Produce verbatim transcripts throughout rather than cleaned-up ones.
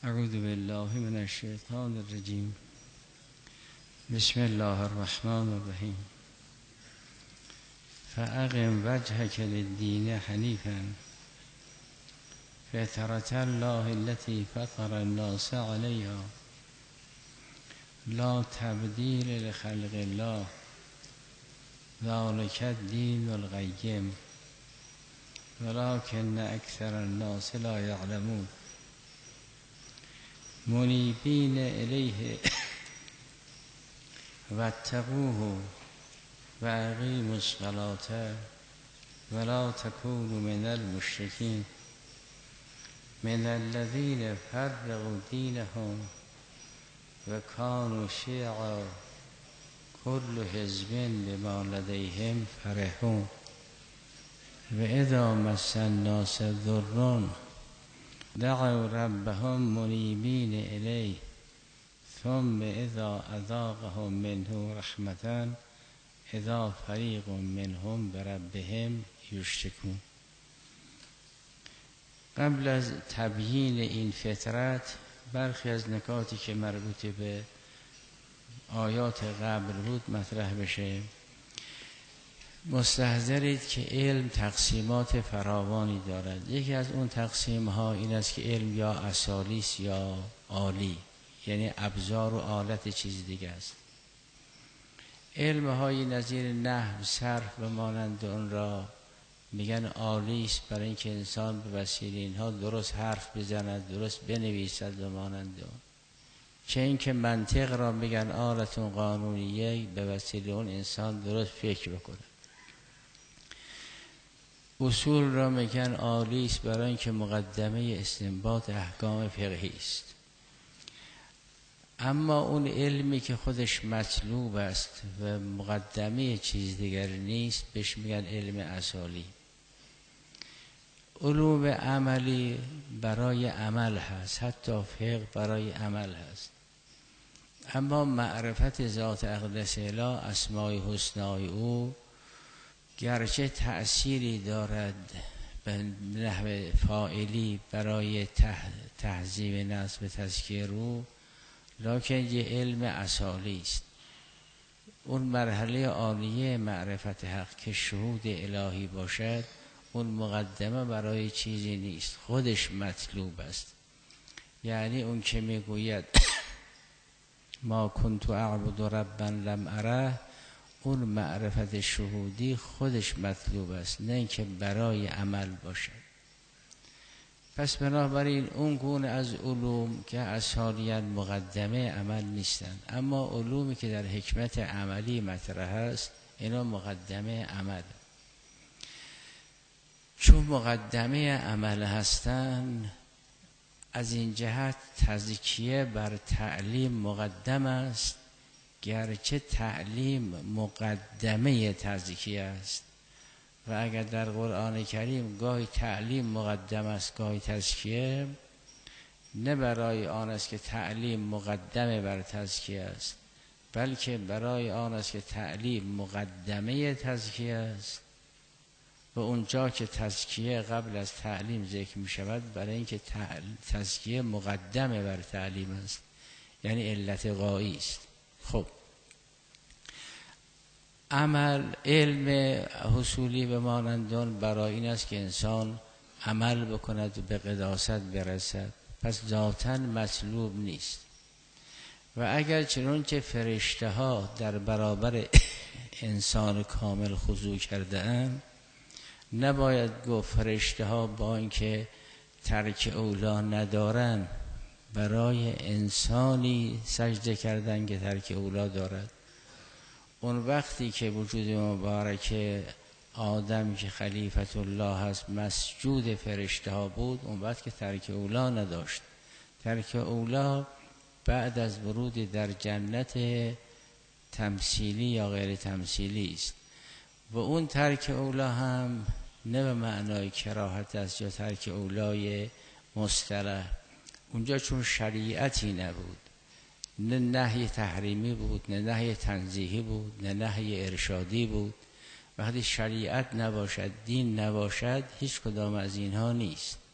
اعوذ بالله من الشیطان الرجیم. بسم الله الرحمن الرحیم. فاقم وجهک للدین حنیفا فطرة الله التي فطر الناس عليها لا تبدیل لخلق الله ذلك الدین القیم ولكن اکثر الناس لا يعلمون منیبین الیه واتقوه و اقیموا الصلاة ولا تکونوا من المشرکین من الذین فرقوا دینهم و کانوا شیعا کل حزب بما لدیهم فرحون و اذا مس الناس ضر دعوا ربهم منیبین الیه ثم اذا اذاقهم منه رحمة اذا فریق منهم بربهم یشرکون. قبل از تبیین این فطرت برخی از نکاتی که مربوط به آیات قبل بود مطرح بشه. مستحضرید که علم تقسیمات فراوانی دارد. یکی از اون تقسیم ها این است که علم یا اصالی است یا عالی، یعنی ابزار و آلت چیز دیگه است. علم های نظیر نحو، صرف و مانند اون را میگن عالی است، برای اینکه انسان به وسیله اینها درست حرف بزند، درست بنویسد و مانند اون. چه اینکه منطق را میگن آلتون قانونیه، به وسیله اون انسان درست فکر بکنه. اصول را میگن عالی است، برای اینکه مقدمه استنباط احکام فقهی است. اما اون علمی که خودش مطلوب است و مقدمه چیز دیگر نیست بهش میگن علم اصالی. علوم عملی برای عمل هست، حتی فقه برای عمل هست. اما معرفت ذات اقدس اله، اسمای حسنای او، گرچه تأثیری دارد به نحو فاعلی برای تهذیب نفس و تزکیه روح، لکن یه علم اصالی است. اون مرحله عالیه معرفت حق که شهود الهی باشد، اون مقدمه برای چیزی نیست، خودش مطلوب است. یعنی اون که میگوید ما کنت اعبد ربا لم اره، اون معرفت شهودی خودش مطلوب است، نه اینکه برای عمل باشد. پس بنابراین اون گونه از علوم که اصالیاً مقدمه عمل نیستند، اما علومی که در حکمت عملی مطرح است اینا مقدمه عمل. چون مقدمه عمل هستند، از این جهت تزکیه بر تعلیم مقدم است، گرچه تعلیم مقدمه تزکیه است. و اگر در قرآن کریم گاهی تعلیم مقدم است گاهی تزکیه، نه برای آن است که تعلیم مقدمه بر تزکیه است، بلکه برای آن است که تعلیم مقدمه تزکیه است. و اونجا که تزکیه قبل از تعلیم ذکر می شود، برای اینکه تزکیه مقدمه بر تعلیم است، یعنی علت غایی است. خب عمل، علم حصولی به مانندان برای این است که انسان عمل بکند و به قداست برسد، پس ذاتاً مطلوب نیست. و اگر چنانچه فرشته ها در برابر انسان کامل خضوع کرده اند، نباید گفت فرشته ها با اینکه ترک اولا ندارن برای انسانی سجده کردن که ترک اولا دارد. اون وقتی که وجود مبارک آدم که خلیفت الله هست مسجود فرشته ها بود، اون وقت که ترک اولا نداشت. ترک اولا بعد از ورود در جنت تمثیلی یا غیر تمثیلی است. و اون ترک اولا هم نه به معنای کراهت است یا ترک اولای مصطلح. اونجا چون شریعتی نبود، نه نهی تحریمی بود، نه نهی تنزیهی بود، نه نهی ارشادی بود. وقتی شریعت نباشد، دین نباشد، هیچ کدام از اینها نیست.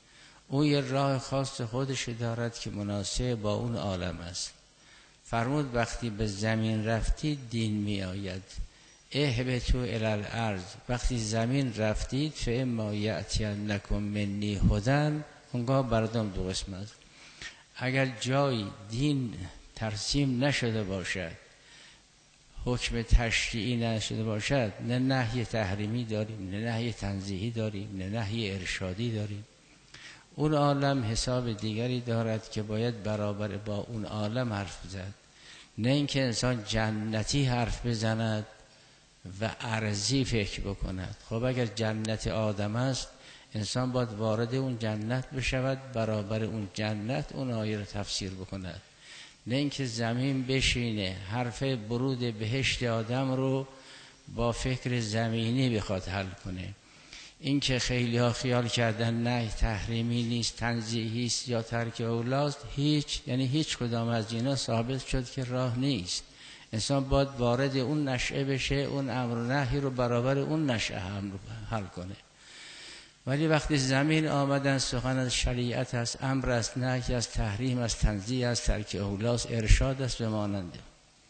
او یه راه خاص خودش دارد که مناسب با اون عالم است. فرمود وقتی به زمین رفتید دین می آید. اهبطوا الی الارض، وقتی زمین رفتید فاما یأتینکم منی هدی، اونگاه بردم دو قسم است. اگر جای دین ترسیم نشده باشد، حکم تشریعی نشده باشد، نه نهی تحریمی داریم، نه نهی تنزیهی داریم، نه نهی ارشادی داریم. اون عالم حساب دیگری دارد که باید برابر با اون عالم حرف زد، نه اینکه انسان جنتی حرف بزند و ارضی فکر بکند. خب اگر جنت آدم است، انسان باید وارد اون جنت بشود، برابر اون جنت اون آیه رو تفسیر بکند، نه اینکه زمین بشینه حرف برود بهشت آدم رو با فکر زمینی بخواد حل کنه. این که خیلی ها خیال کردن نه تحریمی نیست، تنزیهی است یا ترک اولاست، هیچ، یعنی هیچ کدام از اینا ثابت شد که راه نیست. انسان باید وارد اون نشأه بشه، اون امر و نهی رو برابر اون نشأه هم حل کنه. ولی وقتی زمین آمدن سخن از شریعت است، امر است، نهی است، تحریم است، تنزیه است، ترک اولاست، ارشاد است به ماننده.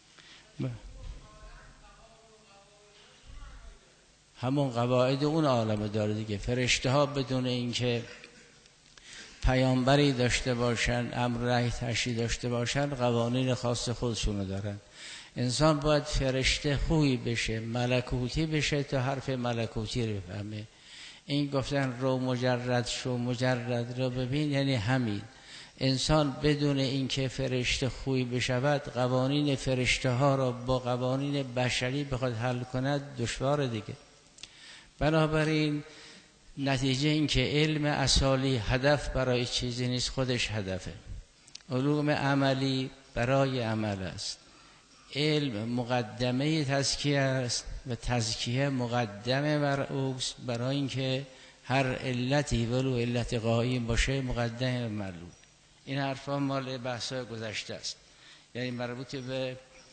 همون قواعد اون عالم داره دیگه. فرشته ها بدون اینکه پیامبری داشته باشن، امر نهی تشریع داشته باشن، قوانین خاص خودشونو دارن. انسان باید فرشته خویی بشه، ملکوتی بشه تا حرف ملکوتی رو بفهمه. این گفتن رو مجرد شو مجرد رو ببین، یعنی همین. انسان بدون اینکه فرشته خویی بشود، قوانین فرشته ها را با قوانین بشری بخواد حل کند، دشوار دیگه. بنابراین نتیجه این که علم اصالی هدف برای چیزی نیست، خودش هدفه. علوم عملی برای عمل است. علم مقدمه تزکیه است و تزکیه مقدمه بر اوست، برای اینکه هر علتی ولو علت قایم باشه مقدمه معلوم. این حرفا مال بحث‌های گذشته است، یعنی مربوط به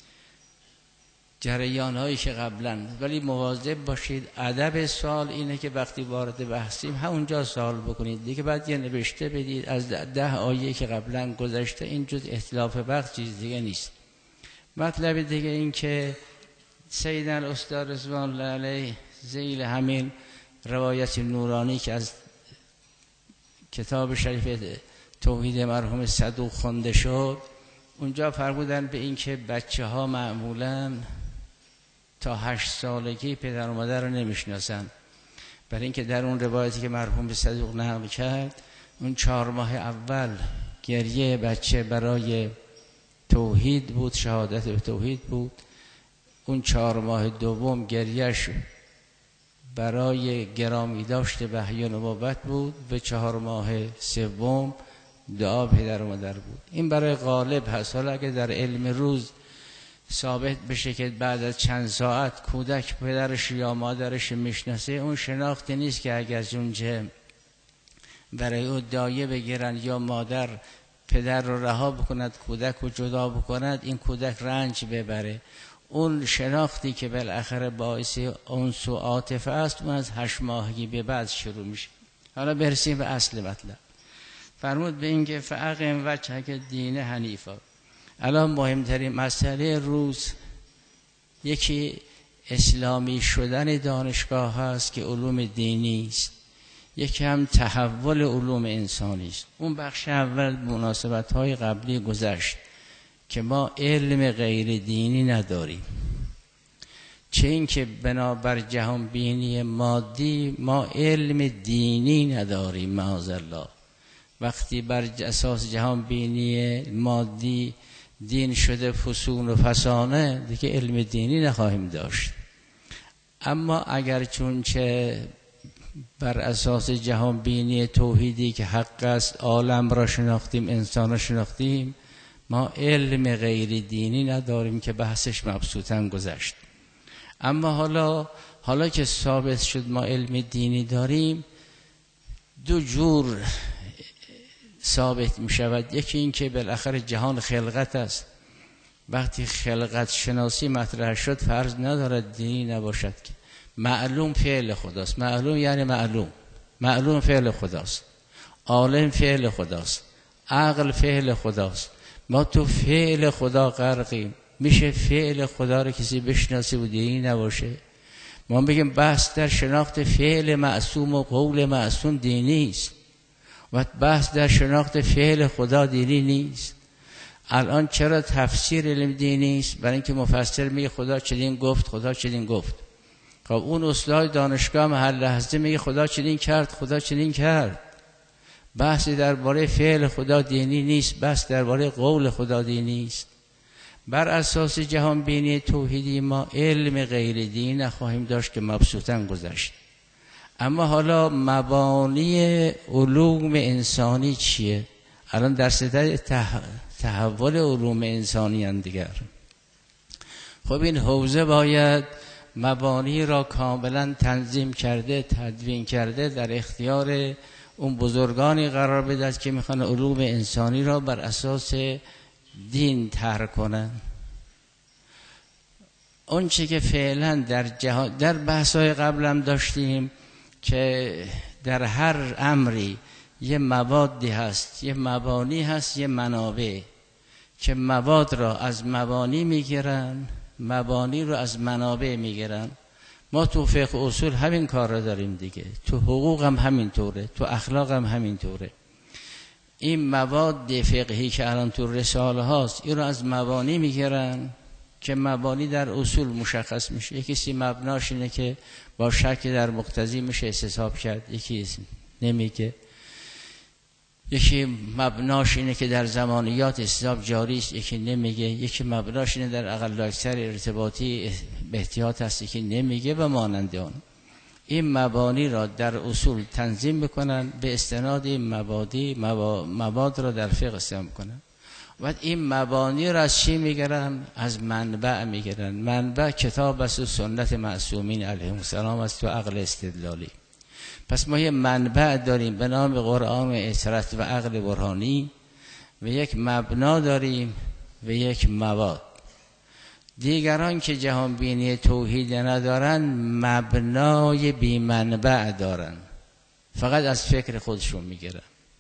جریان هایی که قبلا. ولی مواظب باشید، ادب سوال اینه که وقتی وارد بحثیم همونجا سوال بکنید دیگه. بعد یه نوشته بدید از ده آیه که قبلا گذشته، این جز اختلاف وقت چیز دیگه نیست. مطلب دیگه این که سیدن استاد رضوان الله علیه ذیل همین روایت نورانی که از کتاب شریف توحید مرحوم صدوق خوانده شد، اونجا فرمودن به این که بچه ها معمولاً تا هشت سالگی پدر و مادر رو نمیشناسن، برای اینکه در اون روایتی که مرحوم صدوق نقل کرد، اون چهار ماه اول گریه بچه برای توحید بود، شهادت به توحید بود. اون چهار ماه دوم گریهش برای گرامی داشت وحی و نبوت بود، و چهار ماه سوم دعا پدر و مادر بود. این برای غالب هست. حالا اگه در علم روز ثابت بشه که بعد از چند ساعت کودک پدرش یا مادرش میشناسه، اون شناختی نیست که اگر از اونجا برای او دایه بگیرن یا مادر پدر رو رها بکند، کودک رو جدا بکند، این کودک رنج ببره. اون شناختی که بالاخره باعث انس و عاطفه است، اون از هشت ماهگی به بعد شروع میشه. حالا برسیم به اصل مطلب. فرمود به اینکه فاقم وجهک دین حنیفا. الان مهمترین مسئله روز یکی اسلامی شدن دانشگاه هست که علوم دینی است، یکی هم تحول علوم انسانی است. اون بخش اول مناسبت های قبلی گذشت که ما علم غیر دینی نداریم، چه این که بنابر جهان بینی مادی ما علم دینی نداریم معاذالله. وقتی بر اساس جهان بینی مادی دین شده فسون و فسانه، دیگه علم دینی نخواهیم داشت. اما اگر چون چه بر اساس جهان بینی توحیدی که حق است، عالم را شناختیم، انسان را شناختیم، ما علم غیر دینی نداریم که بحثش مبسوطاً گذشت. اما حالا حالا که ثابت شد ما علم دینی داریم، دو جور ثابت می شود. یکی این که بالاخره جهان خلقت است، وقتی خلقت شناسی مطرح شد فرض ندارد دینی نباشد که معلوم فعل خداست. معلوم یعنی معلوم معلوم فعل خداست. عالم فعل خداست، عقل فعل خداست. ما تو فعل خدا غرقیم. میشه فعل خدا رو کسی بشناسه و دینی نباشه؟ ما بگیم بحث در شناخت فعل معصوم و قول معصوم دینی است و بحث در شناخت فعل خدا دینی نیست. الان چرا تفسیر علم دینی است؟ برای اینکه مفسر میگه خدا چنین گفت، خدا چنین گفت. خب اون استاد دانشگاه هر لحظه میگه خدا چنین کرد، خدا چنین کرد. بحثی درباره فعل خدا دینی نیست، بحث درباره قول خدا دینی است. بر اساس جهان بینی توحیدی ما علم غیر دین نخواهیم داشت که مبسوطاً گذشت. اما حالا مبانی علوم انسانی چیه؟ الان در صدد تحول علوم انسانی هم دیگر. خب این حوزه باید مبانی را کاملا تنظیم کرده، تدوین کرده، در اختیار اون بزرگانی قرار بدهد که میخوان علوم انسانی را بر اساس دین طرح کنن. اون چه که فعلا در جهان در بحث‌های قبلم داشتیم که در هر امری یه موادی هست، یه مبانی هست، یه منابع، که مواد را از مبانی میگیرن، مبانی رو از منابع میگیرن. ما تو فقه اصول همین کار را داریم دیگه، تو حقوق هم همین طوره، تو اخلاق هم همین طوره. این مواد فقهی که الان تو رساله هاست، این رو از مبانی میگیرن که مبانی در اصول مشخص میشه. یکی مبناش اینه که با شک در مقتضی میشه استصحاب کرد، یکی نمیگه. یکی مبناش اینه که در زمانیات استصحاب جاری است، یکی نمیگه. یکی مبناش اینه در اقل اکثر ارتباطی به احتیاط هست، یکی نمیگه و مانند آن. این مبانی را در اصول تنظیم بکنن، به استناد این مبادی مواد را در فقه استعمال کنن. و این مبانی را از چی میگیرن؟ از منبع میگیرن. منبع کتاب است و سنت معصومین علیهم السلام است و عقل استدلالی. پس ما یه منبع داریم به نام قرآن و اثرت و عقل برهانی و یک مبنا داریم و یک مواد. دیگران که جهان بینی توحید ندارن مبنای بی منبع دارن، فقط از فکر خودشون میگیرن.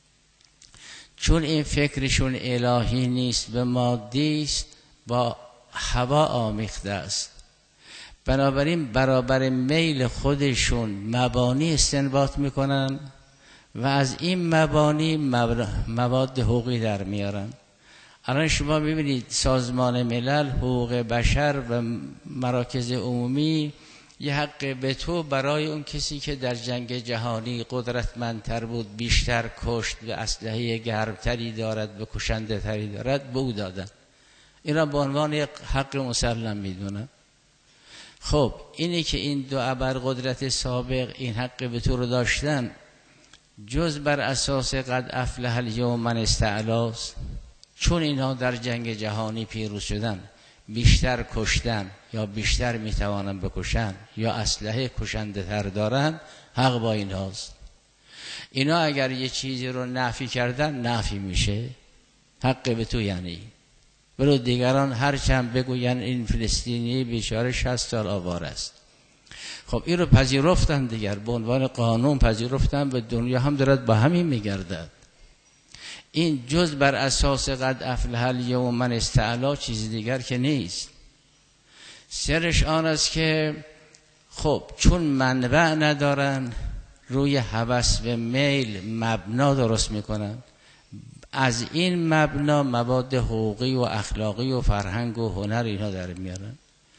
چون این فکرشون الهی نیست، به مادی است، با هوا آمیخته است. بنابراین برابر میل خودشون مبانی استنباط میکنن و از این مبانی مواد حقوقی در میارن. الان شما ببینید سازمان ملل، حقوق بشر و مراکز عمومی یه حق به تو برای اون کسی که در جنگ جهانی قدرتمندتر بود، بیشتر کشت و اسلحه گرمتری دارد و کشنده تری دارد به او دادن. این را به عنوان یک حق مسلم میدونن. خب اینی که این دو ابرقدرت سابق این حق به تو رو داشتن، جز بر اساس قد افلح الیوم من استعلاست، چون اینها در جنگ جهانی پیروز شدن، بیشتر کشتن یا بیشتر میتوانن بکشن یا اسلحه کشنده تر دارن، حق با اینهاست. اینا اگر یه چیزی رو نفی کردن نفی میشه. حق به تو یعنی برو دیگران هرچند بگوین این فلسطینی بیچاره شصت سال آوار است. خب این رو پذیرفتن دیگر، به عنوان قانون پذیرفتن و دنیا هم دارد با همین میگردد. این جز بر اساس قد افلح الیوم من استعلا چیز دیگر که نیست. سرش آن است که خب چون منبع ندارن، روی هوس و میل مبنا درست میکنن. از این مبنا مواد حقوقی و اخلاقی و فرهنگ و هنر اینا در میارن.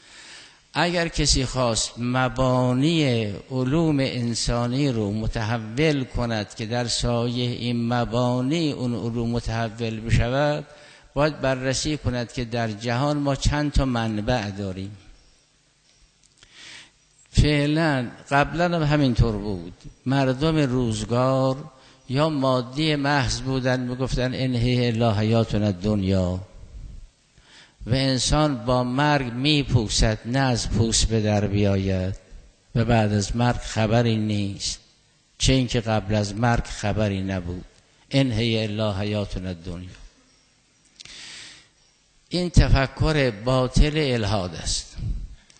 اگر کسی خواست مبانی علوم انسانی رو متحول کند که در سایه این مبانی اون علوم متحول بشود، باید بررسی کند که در جهان ما چند تا منبع داریم. فعلا قبلا هم همینطور بود. مردم روزگار یا مادی محض بودن، میگفتن انهی الا حیاتنا الدنیا، و انسان با مرگ میپوسد نه از پوست به در بیاید و بعد از مرگ خبری نیست، چه اینکه قبل از مرگ خبری نبود. انهی الا حیاتنا الدنیا. این تفکر باطل الحاد است.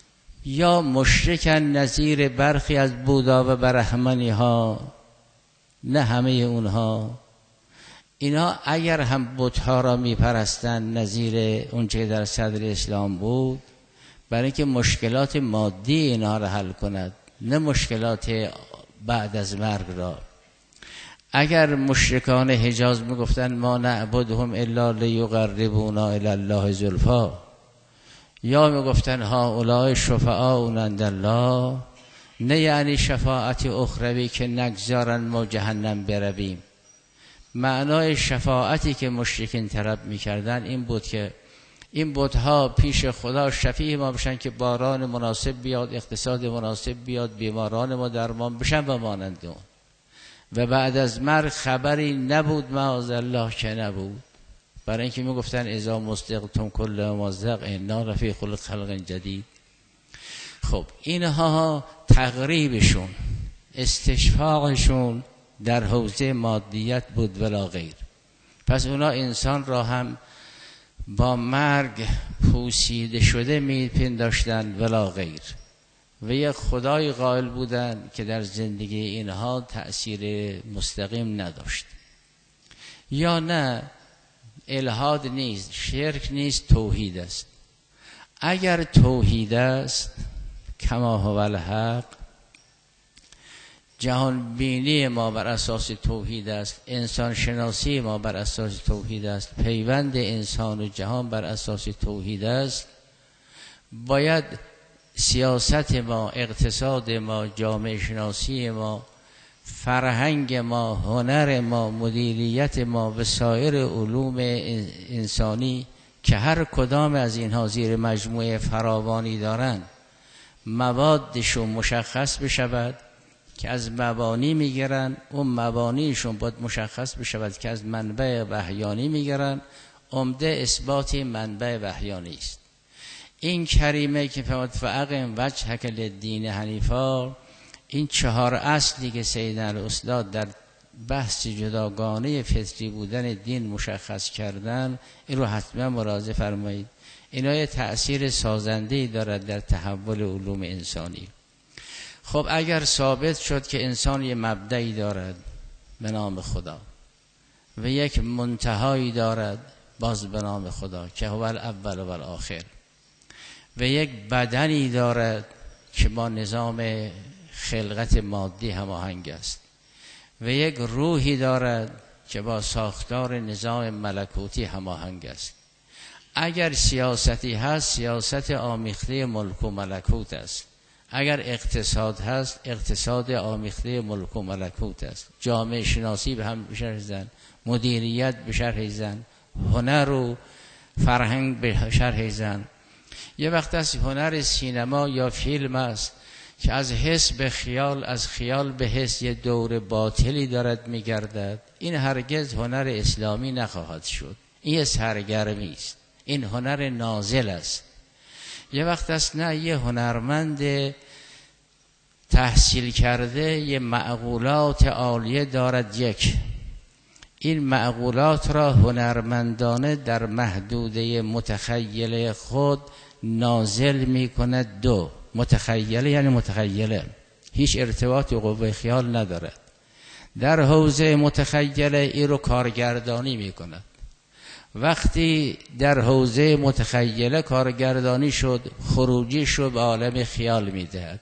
یا مشرکن نظیر برخی از بودا و برهمنی ها نه همه اونها. اینا اگر هم بت‌ها را میپرستند نظیر اون چه در صدر اسلام بود، برای اینکه مشکلات مادی اینا را حل کند، نه مشکلات بعد از مرگ را. اگر مشرکان حجاز میگفتن ما نعبدهم الا لیقربونا الی الله زلفا، یا میگفتن هؤلاء شفعاؤنا عند الله، نه یعنی شفاعت اخروی که نگذارن ما جهنم برویم. معنای شفاعتی که مشرکین طلب میکردن این بود که این بت‌ها پیش خدا شفیع ما بشن که باران مناسب بیاد، اقتصاد مناسب بیاد، بیماران ما درمان بشن و مانند اون. و بعد از مرگ خبری نبود، معاذالله که نبود، برای اینکه میگفتن اذا مصدقتم کل مصدق انا لفی خلق خلق جدید. خب اینها تقریبشون، استشفاقشون در حوزه مادیت بود ولا غیر. پس اونا انسان را هم با مرگ پوسیده شده میپنداشتند ولا غیر، و یک خدای قائل بودند که در زندگی اینها تأثیر مستقیم نداشت. یا نه، الحاد نیست، شرک نیست، توحید است. اگر توحید است کما هو الحق، جهان بینی ما بر اساس توحید است، انسان شناسی ما بر اساس توحید است، پیوند انسان و جهان بر اساس توحید است، باید سیاست ما، اقتصاد ما، جامعه شناسی ما، فرهنگ ما، هنر ما، مدیریت ما و سایر علوم انسانی که هر کدام از اینها زیر مجموعه فراوانی دارند، موادشون مشخص بشود که از مبانی میگیرن، اون مبانیشون باید مشخص بشود که از منبع وحیانی میگیرن، عمده اثبات منبع وحیانی است. این کریمه که فرمود فاقم وجهک للدین حنیفا، این چهار اصلی که سید الاستاد در بحث جداگانه فطری بودن دین مشخص کردن، این رو حتما مراجعه فرمایید. اینا یه تأثیر سازنده‌ای دارد در تحول علوم انسانی. خب اگر ثابت شد که انسان یه مبدأی دارد به نام خدا و یک منتهایی دارد باز به نام خدا که هو الاول و الاخر، و یک بدنی دارد که با نظام خلقت مادی هماهنگ است، و یک روحی دارد که با ساختار نظام ملکوتی هماهنگ است. اگر سیاستی هست، سیاست آمیخته ملک و ملکوت است. اگر اقتصاد هست، اقتصاد آمیخته ملک و ملکوت است. جامعه شناسی به هم بشرحیزن، مدیریت بشرحیزن، هنر و فرهنگ بشرحیزن. یه وقت از هنر سینما یا فیلم است که از حس به خیال، از خیال به حس یه دور باطلی دارد میگردد. این هرگز هنر اسلامی نخواهد شد. این یه سرگرمی است، این هنر نازل است. یه وقت است نه، یه هنرمند تحصیل کرده یه معقولات عالیه دارد، یک این معقولات را هنرمندانه در محدوده متخیله خود نازل می کند. دو، متخیله یعنی متخیله، هیچ ارتباط و قوه خیال ندارد. در حوزه متخیله این رو کارگردانی می کند. وقتی در حوزه متخیله کارگردانی شد، خروجی شد به عالم خیال می دهد.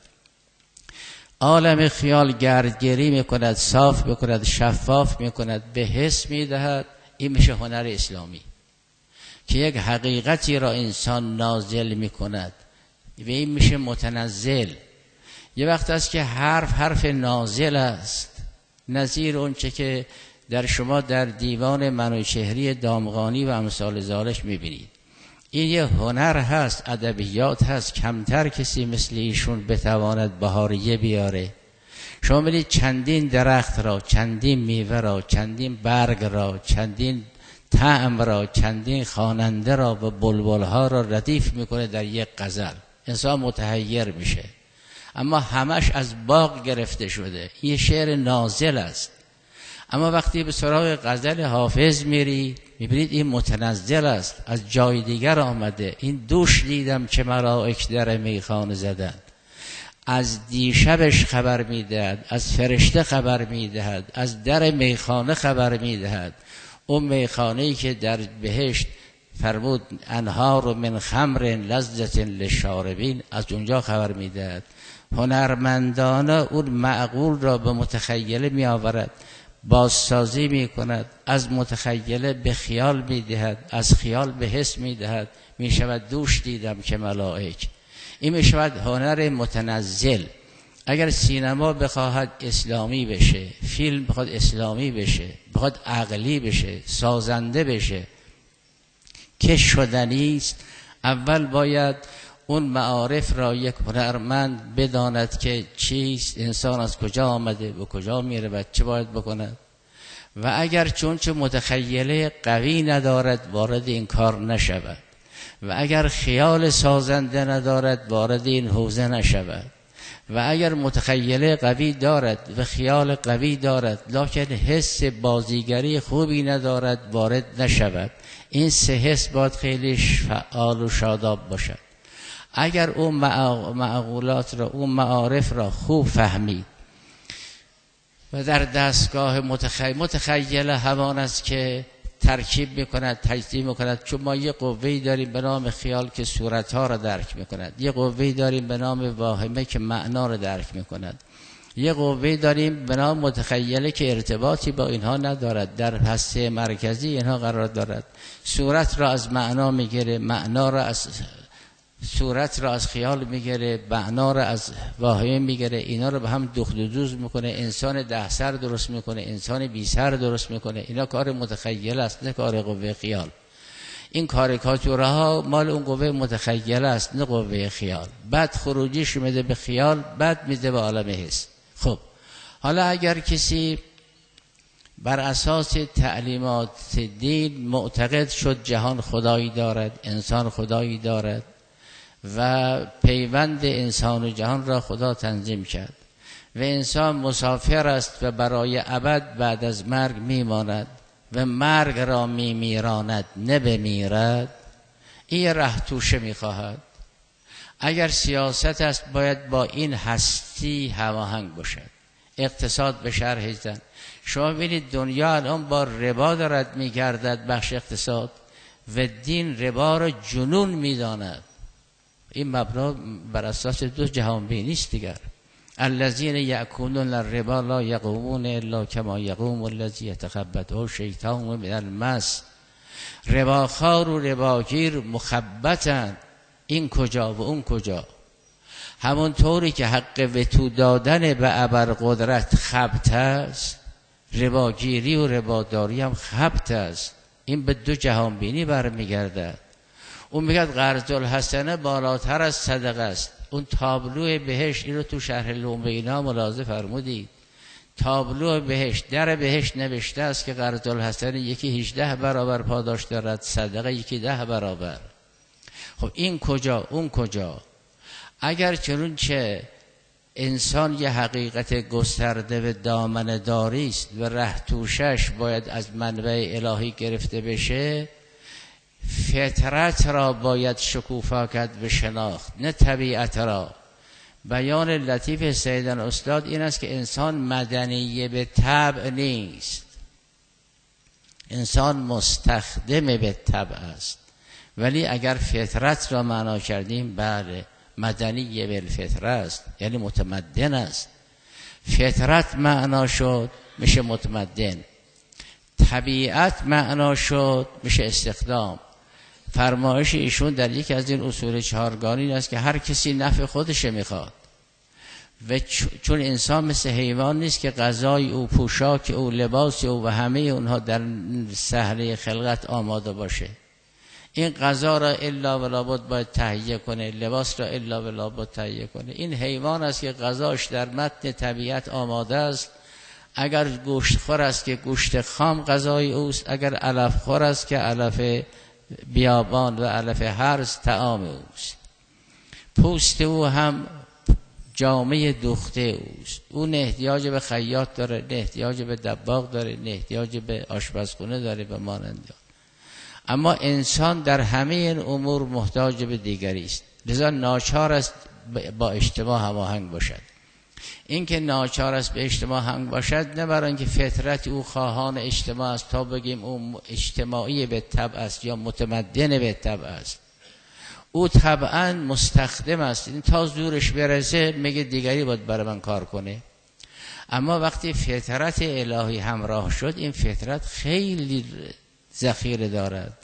عالم خیال گردگیری می کند، صاف می کند، شفاف می کند، به حس می دهد. این میشه هنر اسلامی که یک حقیقتی را انسان نازل می کند و این میشه متنزل. یه وقت است که حرف حرف نازل است، نظیر اون چه که در شما در دیوان منوچهری دامغانی و امثال ذالک میبینید. این یه هنر هست، ادبیات هست، کمتر کسی مثل ایشون بتواند بهاریه بیاره. شما ببینید چندین درخت را، چندین میوه را، چندین برگ را، چندین طعم را، چندین خواننده را و بلبل ها را ردیف میکنه در یک غزل. انسان متحیر میشه، اما همش از باغ گرفته شده. این شعر نازل است. اما وقتی به سراغ غزل حافظ میری میبینید این متنزل است، از جای دیگر آمده. این دوش دیدم که ملائک در میخانه زدند. از دیشبش خبر میدهد، از فرشته خبر میدهد، از در میخانه خبر میدهد. اون میخانه‌ای که در بهشت فرمود انهار من خمر لذت للشاربین، از اونجا خبر میدهد. هنرمندانه اون معقول را به متخیله می آورد، بازسازی می کند، از متخیله به خیال می دهد، از خیال به حس می دهد. می شود دوش دیدم که ملائک. این می شود هنر متنزل. اگر سینما بخواهد اسلامی بشه، فیلم بخواد اسلامی بشه، بخواد عقلی بشه، سازنده بشه، که شدنیست، اول باید اون معارف را یک هنرمند بداند که چیست، انسان از کجا آمده، به کجا میره و چه باید بکند. و اگر چون چه متخیله قوی ندارد وارد این کار نشود، و اگر خیال سازنده ندارد وارد این حوزه نشود، و اگر متخیله قوی دارد و خیال قوی دارد لکن حس بازیگری خوبی ندارد وارد نشود. این سه حس باید خیلی فعال و شاداب باشد. اگر اون معقولات را، اون معارف را خوب فهمید و در دستگاه متخیل متخیل همان است که ترکیب میکند، تجزیه میکند. چون ما یه قوه‌ای داریم به نام خیال که صورتها را درک میکند، یه قوه‌ای داریم به نام واهمه که معنا را درک میکند، یه قوه‌ای داریم به نام متخیله که ارتباطی با اینها ندارد، در هسته مرکزی اینها قرار دارد. صورت را از معنا میگیره، معنا را از صورت را از خیال میگیره، معنا را از واهمه میگیره، اینا رو به هم دوخت و دوز میکنه، انسان ده سر درست میکنه، انسان بی سر درست میکنه. اینا کار متخیل است، نه کار قوه خیال. این کاریکاتوره ها مال اون قوه متخیل است، نه قوه خیال. بعد خروجیش میده به خیال، بعد میده به عالم حس. خب حالا اگر کسی بر اساس تعلیمات دین معتقد شد جهان خدایی دارد، انسان خدایی دارد و پیوند انسان و جهان را خدا تنظیم کرد و انسان مسافر است و برای ابد بعد از مرگ میماند و مرگ را میمیراند نه بمیرد، این ره توشه میخواهد. اگر سیاست است باید با این هستی هماهنگ باشد. اقتصاد به شرح زن. شما ببینید دنیا الان با ربا دارد میگردد بخش اقتصاد و دین ربا را جنون میداند. این مبنا بر اساس دو جهان بینی است دیگر. الذين يأكلون الربا لا يقومون الا كما يقوم الذي يتخبطه الشيطان من المس. رباخوار و رباگیر مخبطن، این کجا و اون کجا. همون طوری که حق وتو دادن به ابرقدرت خبط است، رباگیری و رباداری هم خبط است. این به دو جهان بینی برمیگردد. اون میگه قرض الحسنه بالاتر از صدقه است. اون تابلو بهشت، اینو تو شرح لومبینا ملاحظه فرمودید، تابلو بهشت، در بهشت نوشته است که قرض الحسنه یکی هجده برابر پاداش دارد، صدقه یکی ده برابر. خب این کجا اون کجا؟ اگر چنانچه انسان یه حقیقت گسترده و دامنه داری است و ره توشش باید از منبع الهی گرفته بشه، فطرت را باید شکوفا کرد به شناخت، نه طبیعت را. بیان لطیف سیدن استاد این است که انسان مدنی به طبع نیست، انسان مستخدم به طبع است. ولی اگر فطرت را معنا کردیم، بله مدنی بالفطره است، یعنی متمدن است. فطرت معنا شد میشه متمدن، طبیعت معنا شد میشه استخدام. فرمایش ایشون در یکی از این اصول چهارگانه این است که هر کسی نفع خودشه میخواد و چون انسان مثل حیوان نیست که غذای او، پوشاک او، لباس او و همه اونها در صحنه خلقت آماده باشه. این غذا را الا و لابد باید تهیه کنه، لباس را الا و لابد تهیه کنه. این حیوان است که غذاش در متن طبیعت آماده است. اگر گوشت خور است که گوشت خام غذای اوست، اگر علف خور است که علف بیابان و علف هرز طعام اوست. پوست او هم جامعه دوخته اوست. او نه احتیاج به خیاط داره، نه احتیاج به دباغ داره، نه احتیاج به آشپزخونه داره به مانند. اما انسان در همه این امور محتاج به دیگری است، لذا ناچار است با اجتماع هماهنگ باشد. این که ناچار است به اجتماع هماهنگ باشد نه برای اینکه فطرت او خواهان اجتماع است تا بگیم او اجتماعی به طبع است یا متمدن به طبع است. او طبعا مستخدم است، این تا زورش برسه میگه دیگری باید برای من کار کنه. اما وقتی فطرت الهی همراه شد، این فطرت خیلی ذخیره دارد.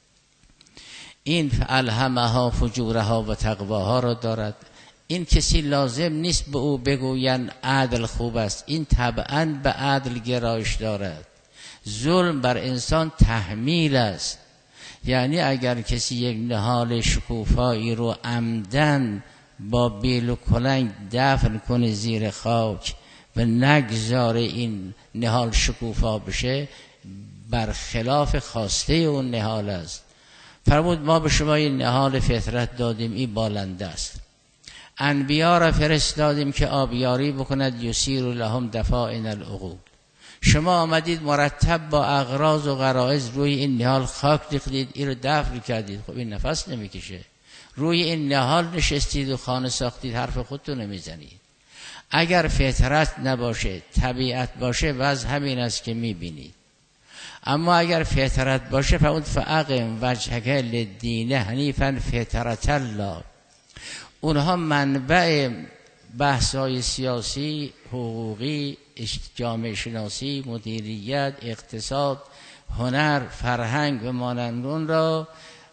این الهمها فجورها و تقواها را دارد. این کسی لازم نیست به او بگوین عدل خوب است، این طبعا به عدل گرایش دارد. ظلم بر انسان تحمیل است. یعنی اگر کسی یک نهال شکوفایی رو عمدن با بیل و کلنگ دفن کنه زیر خاک و نگذاره این نهال شکوفا بشه، برخلاف خواسته اون نهال است. فرمود ما به شما این نهال فطرت دادیم، این بالنده است. انبیا را فرستادیم که آبیاری بکند، یسیر لهم دفائن العقول. شما آمدید مرتب با اغراض و غرایز روی این نهال خاک ریختید، این رو دفن کردید. خب این نفس نمیکشه. روی این نهال نشستید و خانه ساختید، حرف خودتون نمیزنید. اگر فطرت نباشه، طبیعت باشه، وضع همین است که میبینید. اما اگر فطرت باشه، فاون فاقم وجهک للدین حنیفا فطرت الله. اونها منبع بحث‌های سیاسی، حقوقی، جامعه شناسی، مدیریت، اقتصاد، هنر، فرهنگ و مانند اون را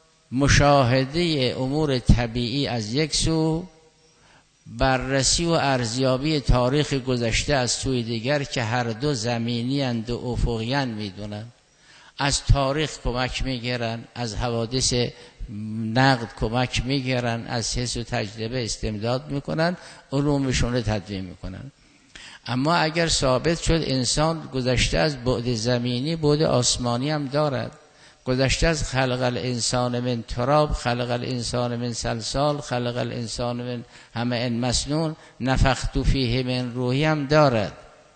مشاهده امور طبیعی از یک سو، بررسی و ارزیابی تاریخ گذشته از سوی دیگر که هر دو زمینی اند و افقی میدونن. از تاریخ کمک میگیرن، از حوادث نقد کمک میگیرن، از حس و تجربه استمداد میکنن، علومشون رو تدوین میکنن. اما اگر ثابت شد انسان گذشته از بعد زمینی، بعد آسمانی هم دارد. گذشته از خلق الانسان من تراب، خلق الانسان من سلسال، خلق الانسان من همه مسنون، نفخت فیه من روحی هم دارد.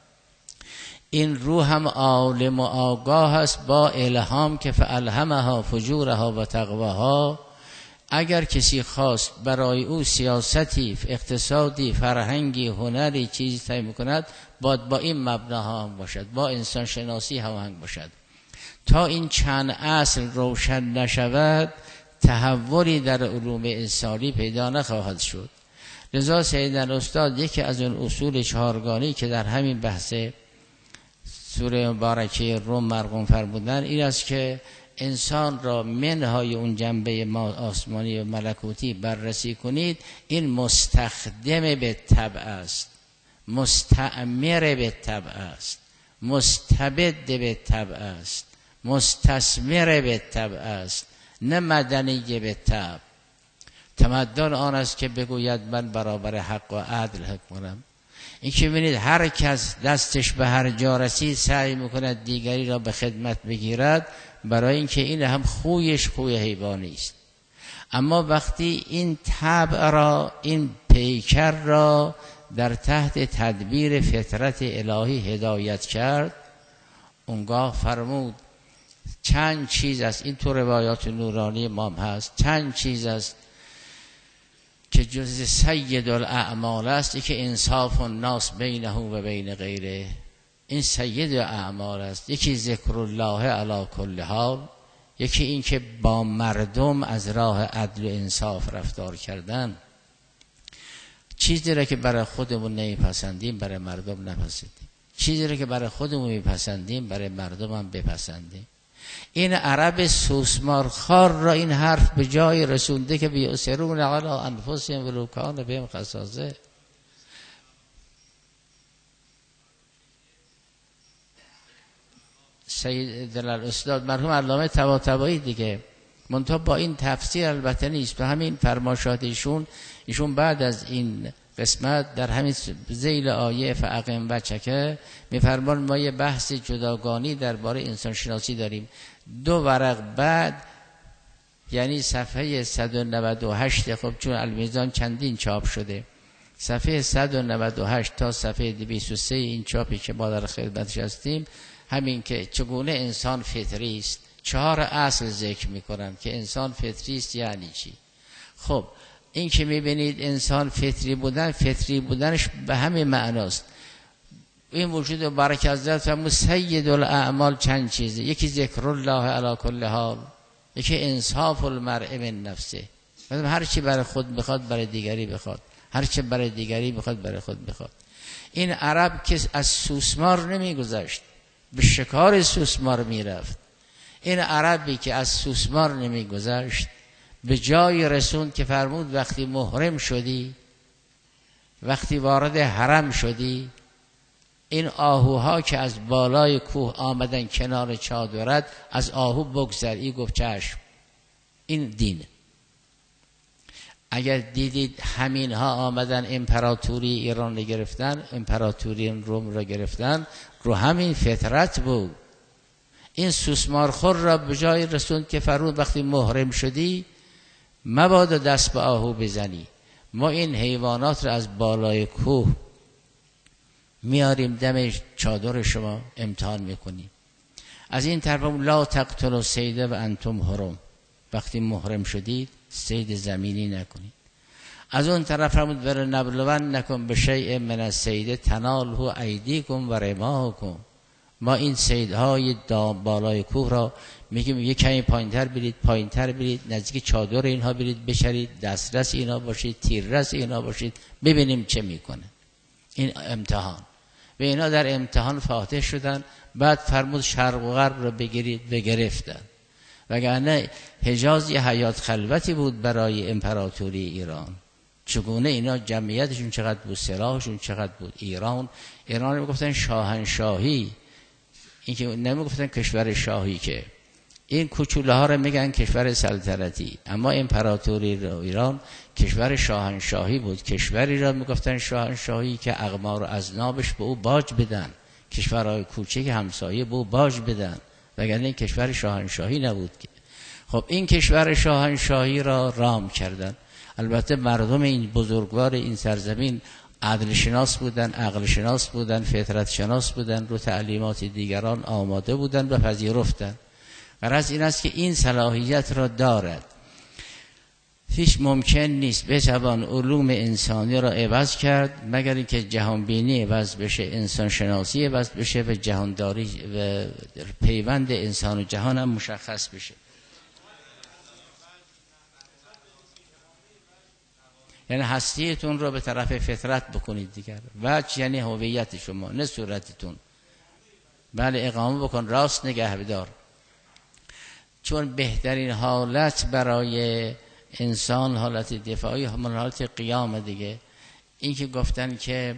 این روح هم عالم و آگاه است با الهام که فالهمها فجورها و تقواها. اگر کسی خواست برای او سیاستی، اقتصادی، فرهنگی، هنری چیزی تعیین می‌کند، باید با این مبناها هم باشد، با انسان شناسی هماهنگ باشد. تا این چند اصل روشن نشود، تحولی در علوم انسانی پیدا نخواهد شد. لذا سیدنا استاد یکی از اون اصول چهارگانی که در همین بحث سوره مبارکه روم مرقوم فرمودن این است که انسان را منهای اون جنبه ما آسمانی و ملکوتی بررسی کنید. این مستخدم به طبع است، مستعمر به طبع است، مستبد به طبع است، مستثمر به طبع است، نه مدنی به طبع. تمدن آن است که بگوید من برابر حق و عدل حکم کنم. این که ببینید هر کس دستش به هر جا رسید سعی میکند دیگری را به خدمت بگیرد، برای اینکه این هم خویش خوی حیوانی است. اما وقتی این طبع را، این پیکر را در تحت تدبیر فطرت الهی هدایت کرد، اونگاه فرمود چند چیز است، این تو روایات نورانی ما هست، چند چیز است که جز سید الاعمال است که انصاف الناس بینه و بین غیره. این سید اعمال است. یکی ذکر الله علی کل حال، یکی این که با مردم از راه عدل و انصاف رفتار کردن. چیزی را که برای خودمون نمیپسندیم برای مردم نپسندیم، چیزی را که برای خودمون میپسندیم برای مردم هم بپسندیم. این عرب سوسمارخوار را این حرف به جای رسونده که بیاسرون علی انفسهم ولو کان بهم خصاصه. سید دلال استاد مرحوم علامه طباطبایی دیگه، منتها با این تفسیر البته نیست. به همین فرمایشات ایشون ایشون بعد از این قسمت در همین ذیل آیه فاقم وجهک میفرمان ما یه بحث جداگانه درباره انسان شناسی داریم. دو ورق بعد، یعنی صفحه صد و نود و هشت، خب چون المیزان چندین چاپ شده، صفحه صد و نود و هشت تا صفحه دویست و سه این چاپی که ما در خدمتش هستیم، همین که چگونه انسان فطری است. چهار اصل ذکر میکنن که انسان فطری است یعنی چی. خب این که میبینید انسان فطری بودن، فطری بودنش به همین معناست. این وجود مبارک حضرت فرمود سید الاعمال چند چیزه، یکی ذکر الله علی کل حال، یکی انصاف المرء من نفسه، مثلا هر چی برای خود بخواد برای دیگری بخواد، هر چی برای دیگری بخواد برای خود بخواد. این عرب که از سوسمار نمیگذشت، به شکار سوسمار میرفت. این عربی که از سوسمار نمیگذشت به جای رسوند که فرمود وقتی محرم شدی، وقتی وارد حرم شدی، این آهوها که از بالای کوه آمدن کنار چادرت، از آهو بگذر. ای گفت چشم. این دینه. اگر دیدید همین ها آمدن امپراتوری ایران رو گرفتن، امپراتوری روم رو گرفتن، رو همین فطرت بود. این سوسمارخور را به جای رسوند که فرمود وقتی محرم شدی مبادا دست به آهو بزنی. ما این حیوانات را از بالای کوه میاریم دم چادر شما امتحان میکنیم. از این طرف لا تقتلوا صید و انتم حرم، وقتی محرم شدید صید زمینی نکنید. از اون طرف فرمود ولنبلونکم بشیء من الصید تناله ایدیکم و رماحکم. ما این صیدهای بالای کوه را میگیم یک کمی پایینتر برید، پایینتر برید، نزدیک چادر اینها برید، بشرید، دسترس اینا باشید، تیررس اینا باشید، ببینیم چه میکنه. این امتحان. و اینا در امتحان فاتح شدن. بعد فرمود شرق و غرب را بگیرید، بگرفتن. وگرنه حجاز یه حیات خلوتی بود برای امپراتوری ایران. چگونه اینا جمعیتشون چقدر بود، سلاحشون چقدر بود. ایران ایران رو میگفتن شاهنشاهی، این که نمیگفتن کشور شاهی، که این کوچوله ها رو میگن کشور سلطنتی، اما امپراتوری ایران کشور شاهنشاهی بود. کشوری را میگفتن شاهنشاهی که اقمار و اذنابش به او باج بدن، کشورهای کوچک همسایه به او باج بدن، وگرنه این کشور شاهنشاهی نبود. خب این کشور شاهنشاهی را رام کردن. البته مردم این بزرگوار این سرزمین عدل شناس بودن، عقل شناس بودن، فطرت شناس بودن، رو تعلیمات دیگران آماده بودن و پذیرفتن. غرض این است که این صلاحیت را دارد. هیچ ممکن نیست بتوان علوم انسانی را عوض کرد مگر اینکه جهانبینی عوض بشه، انسان شناسی عوض بشه و جهانداری و پیوند انسان و جهان هم مشخص بشه. یعنی هستیتون رو به طرف فطرت بکنید دیگر. وجه یعنی هویت شما، نه صورتتون. بله اقامه بکن، راست نگه بدار. چون بهترین حالت برای انسان حالت دفاعی همون حالت قیام دیگه. این که گفتن که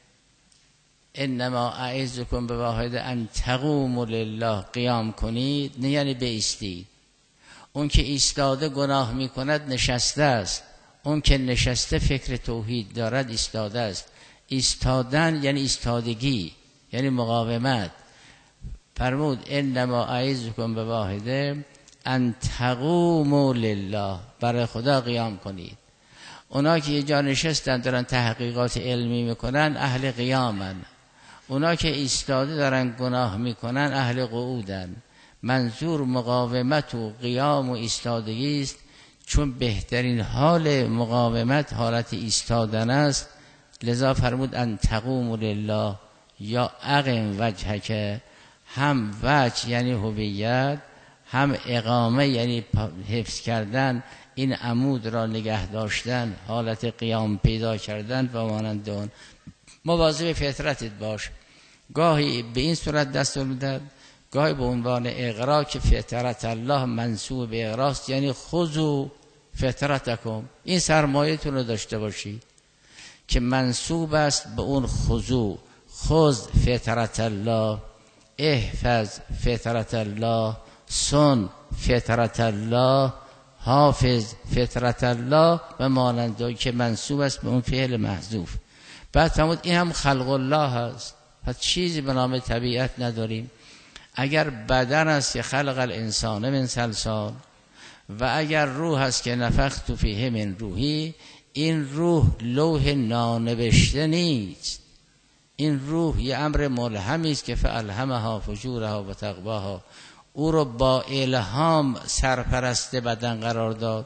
انما اعظکم بواحد ان تقوموا لله، قیام کنید، نه یعنی بایستید. اون که ایستاده گناه میکند نشسته است، اون که نشسته فکر توحید دارد ایستاده است. ایستادن یعنی ایستادگی، یعنی مقاومت. فرمود انما اعظکم بواحد ان تقوموا لله، برای خدا قیام کنید. اونا که یه جا نشستن دارن تحقیقات علمی میکنن اهل قیامن، اونا که ایستاده دارن گناه میکنن اهل قعودن. منظور مقاومت و قیام و ایستادگی است، چون بهترین حال مقاومت حالت ایستادن است. لذا فرمود ان تقوموا لله، یا اقم وجهک، هم وجه یعنی هویت، هم اقامه یعنی حفظ کردن، این عمود را نگه داشتن، حالت قیام پیدا کردن و مانند اون. مواظب فطرتت باش. گاهی به این صورت دستور میدن، گاهی به عنوان اقرا که فطرت الله منسوب به اقراست، یعنی خذوا فطرتکم، این سرمایه‌تون رو داشته باشید که منسوب است به اون خضوع. خذ فطرت الله، احفظ فطرت الله، سن فطرت الله، حافظ فطرت الله و مانند که منسوب است به اون فعل محذوف. بعد فرمود این هم خلق الله هست. پس چیزی به نام طبیعت نداریم. اگر بدن است که خلق الانسان من صلصال، و اگر روح است که نفخت فیه من روحی، این روح لوح نانوشته نیست. این روح یه امر ملهمی است که فالهمها فجورها و تقواها، او رو با الهام سرپرست بدن قرار داد.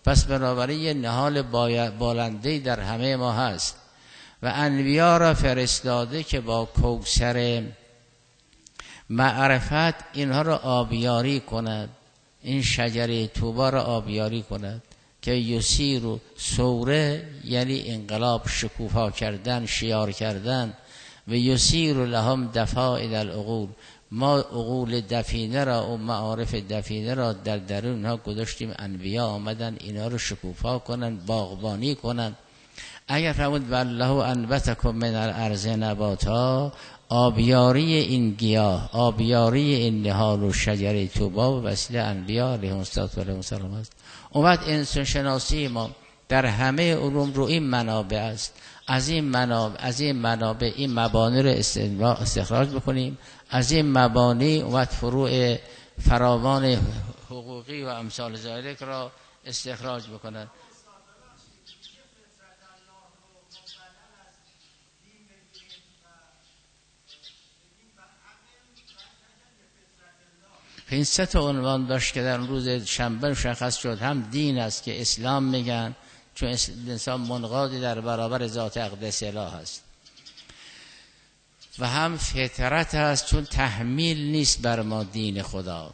پس بنابراین یه نهال بالنده‌ای در همه ما هست و انبیا را فرستاده که با کوثر معرفت اینها را آبیاری کند، این شجره طوبی را آبیاری کند که یسیر و سوره یعنی انقلاب، شکوفا کردن، شیار کردن، و یسیر لهم دفائل العقول، ما عقول دفینه را و معارف دفینه را در درون ها گذاشتیم، انبیا آمدن اینا رو شکوفا کنن، باغبانی کنن. اگر فرمود والله انبتکم من الارض نباتا، آبیاری این گیاه، آبیاری این نهال و شجره طوبا و وسیله انبیا علیهم السلام است. اومد انسان شناسی ما در همه علوم رو این منابع است، از این منابع از این منابع این مبانی رو استخراج بکنیم، از این مبانی اومد فروع فراوان حقوقی و امثال ذالک را استخراج بکنند. این سه تا عنوان داشت که در روز شنبه مشخص شد. هم دین است که اسلام میگن، چون انسان منقادی در برابر ذات اقدس اله است، و هم فطرت است چون تحمیل نیست بر ما دین خدا.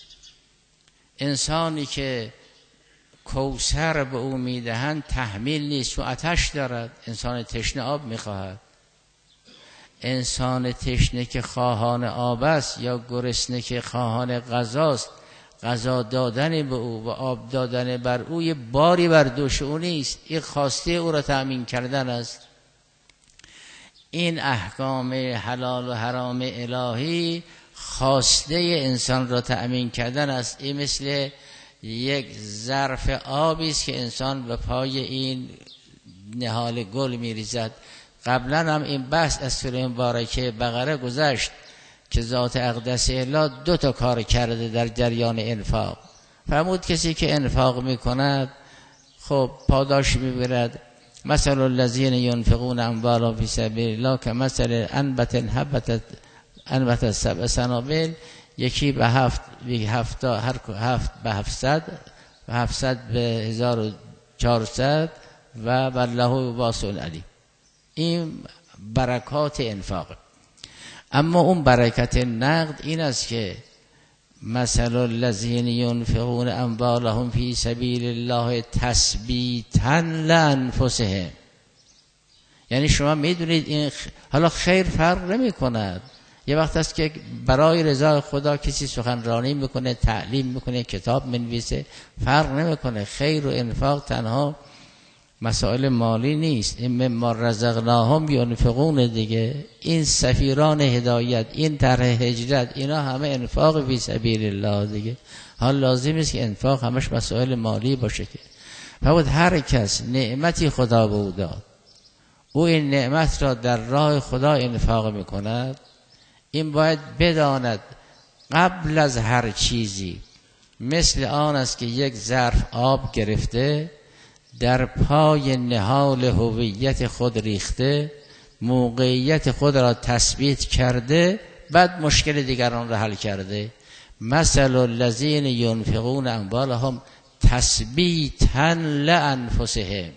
انسانی که کوثر به او میدهند تحمیل نیست چون آتش دارد، انسان تشنه آب میخواهد. انسان تشنه که خواهان آب است یا گرسنه که خواهان غذاست، غذا دادن به او و آب دادن بر او یه باری بر دوش او نیست، این خواسته او را تأمین کردن است. این احکام حلال و حرام الهی خواسته انسان را تأمین کردن است. این مثل یک ظرف آبی است که انسان به پای این نهال گل میریزد. قبلا هم این بحث از سوره مبارکه بقره گذشت که ذات اقدس اله دو تا کار کرده در جریان انفاق. فرمود کسی که انفاق میکند خب پاداش میبرد. مثل الذین ینفقون اموالهم فی سبیل الله کمثل انبت حبت انبت سبع سنابل، یکی به هفت هفت هر هفت به هفتصد و هفتصد به هزار و چهارصد و والله واسع علیم. این برکات انفاق. اما اون برکت نقد این است که مثل الذین ینفقون اموالهم فی سبیل الله تثبیتا لانفسهم، یعنی شما میدونید این خ... حالا خیر فرق نمی کند. یه وقت است که برای رضا خدا کسی سخنرانی میکنه، تعلیم میکنه، کتاب منویسه، فرق نمیکنه. خیر و انفاق تنها مسائل مالی نیست. این مما رزقناهم ینفقون دیگه، این سفیران هدایت، این طرح هجرت، اینا همه انفاق فی سبیل الله دیگه. حال لازم است که انفاق همش مسائل مالی باشه. که فقط هر کس نعمتی خدا به او داد، او این نعمت را در راه خدا انفاق میکند، این باید بداند قبل از هر چیزی مثل آن است که یک ظرف آب گرفته، در پای نهال هویت خود ریخته، موقعیت خود را تثبیت کرده، بعد مشکل دیگران را حل کرده. مثل الذین ینفقون اموالهم تثبیتا لانفسهم،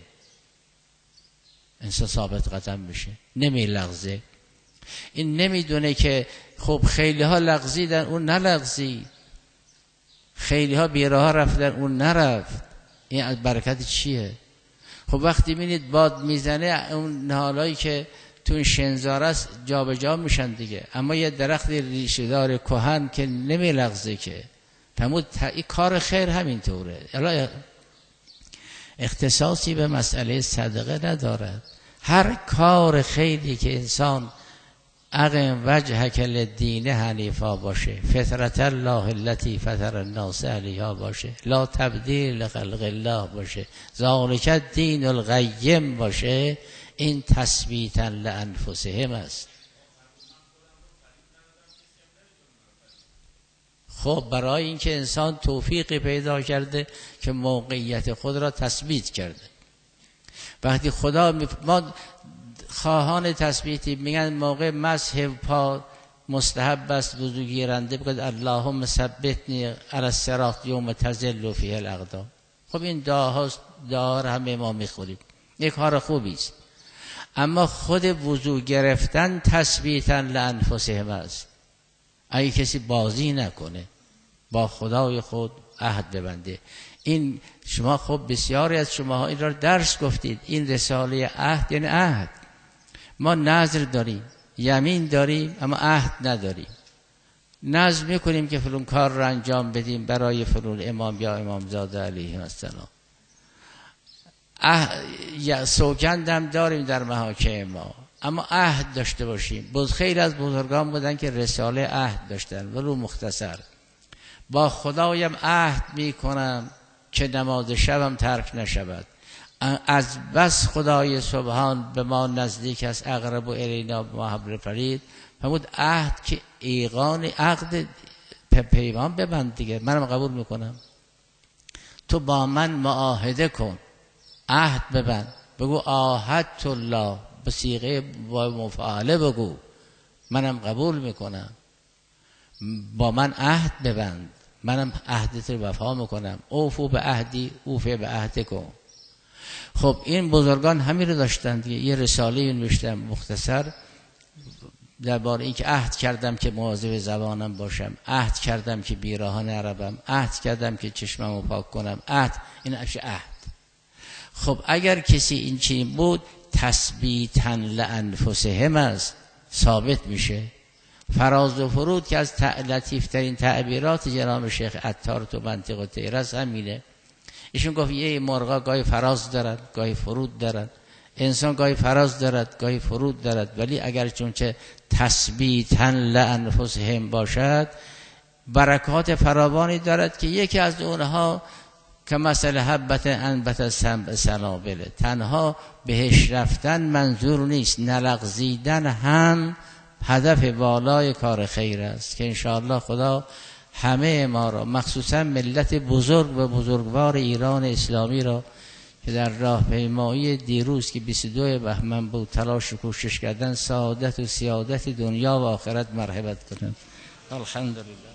انسان ثابت قدم میشه، نمی لغزه. این نمیدونه که خب خیلی ها لغزیدن اون نلغزید، خیلی ها بیراه رفتن اون نرفت. این از برکت چیه؟ خب وقتی میبینید باد میزنه اون نهالایی که تو این شنزار است جا به جا میشن دیگه، اما یه درخت ریشه‌دار کهن که نمیلغزه که. فرمود این کار خیر همینطوره. الان اختصاصی به مسئله صدقه ندارد. هر کار خیری که انسان اقم وجهک للدین حنیفا باشه، فطرت الله التي فطر الناس علیها باشه، لا تبدیل لخلق الله باشه، ذالک الدین القیم باشه، این تثبیتا لانفسهم است. خب برای اینکه انسان توفیقی پیدا کرده که موقعیت خود را تثبیت کرده. وقتی خدا می... ما خواهان تثبیتی میگن موقع مسح پا مستحب است وضو گیرنده بگه اللهم ثبتنی علی الصراط یوم تزل فیه الاقدام. خب این دعاهاست، دعا رو همه ما میخوریم، یک کار خوبی است. اما خود وضو گرفتن تثبیتا لانفسهم است. اگه کسی بازی نکنه، با خدای خود عهد ببنده. این شما خب بسیاری از شما این را درس گفتید، این رساله عهد یعنی عهد. ما نذر داریم، یمین داریم، اما عهد نداریم. نذر میکنیم که فلان کار را انجام بدیم برای فلان امام یا امامزاده علیه السلام. اه... سوگندم داریم در محاکم ما، اما عهد داشته باشیم. باز خیلی از بزرگان بودن که رساله عهد داشتن، ولو مختصر. با خدایم عهد میکنم که نماز شبم ترک نشود. از بس خدای سبحان به ما نزدیک است، اقرب و الینا ما حبل فرید. فرمود عهد که ایقان عقد پیمان ببند دیگه، منم قبول میکنم. تو با من معاهده کن، عهد ببند، بگو عاهدت الله، به صیغه با مفعله بگو، منم قبول میکنم. با من عهد ببند، منم عهدت رو وفا میکنم. اوفو به عهدی اوفه به عهدکم. خب این بزرگان همین رو داشتن دیگه. یه رساله نوشتم مختصر درباره این که عهد کردم که مواظب زبانم باشم، عهد کردم که بیراهان عربم، عهد کردم که چشممو پاک کنم، عهد. این افش عهد. خب اگر کسی این چنین بود، تثبیتا لانفسهم است، ثابت میشه. فراز و فرود که از لطیف ترین تعبیرات جناب شیخ عطار تو منطق و تیرس همینه. ایشون گفت یه مرغا گاهی فراز دارد، گاهی فرود دارد. انسان گاهی فراز دارد، گاهی فرود دارد. ولی اگر چون چه تثبیتا لانفسهم باشد، برکات فراوانی دارد که یکی از اونها که مثل حبت انبت سنابله، تنها بهش رفتن منظور نیست، نلغزیدن هم هدف والای کار خیر است که انشاءالله خدا همه ما را، مخصوصا ملت بزرگ و بزرگوار ایران اسلامی را که در راه پیمایی دیروز که بیست و دو بهمن بود تلاش و کوشش کردن، سعادت و سیادت دنیا و آخرت مرحبت کنند. الحمدلله.